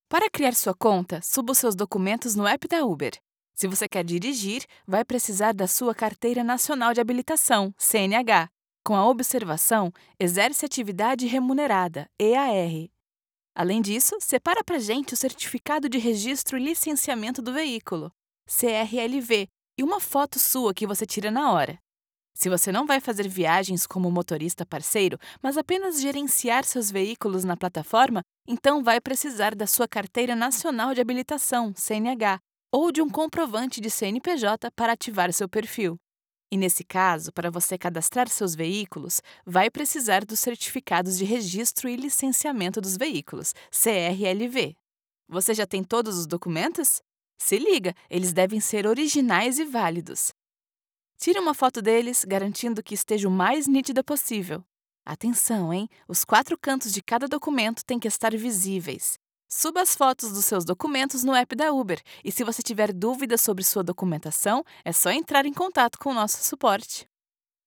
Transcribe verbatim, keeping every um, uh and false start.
Para criar sua conta, suba os seus documentos no app da Uber. Se você quer dirigir, vai precisar da sua Carteira Nacional de Habilitação, C N H. Com a observação, exerce atividade remunerada, E A R. Além disso, separa para gente o Certificado de Registro e Licenciamento do Veículo, C R L V, e uma foto sua que você tira na hora. Se você não vai fazer viagens como motorista parceiro, mas apenas gerenciar seus veículos na plataforma, então vai precisar da sua Carteira Nacional de Habilitação, C N H, ou de um comprovante de C N P J para ativar seu perfil. E nesse caso, para você cadastrar seus veículos, vai precisar dos Certificados de Registro e Licenciamento dos Veículos, C R L V. Você já tem todos os documentos? Se liga, eles devem ser originais e válidos. Tire uma foto deles, garantindo que esteja o mais nítida possível. Atenção, hein? Os quatro cantos de cada documento têm que estar visíveis. Suba as fotos dos seus documentos no app da Uber e, se você tiver dúvidas sobre sua documentação, é só entrar em contato com o nosso suporte.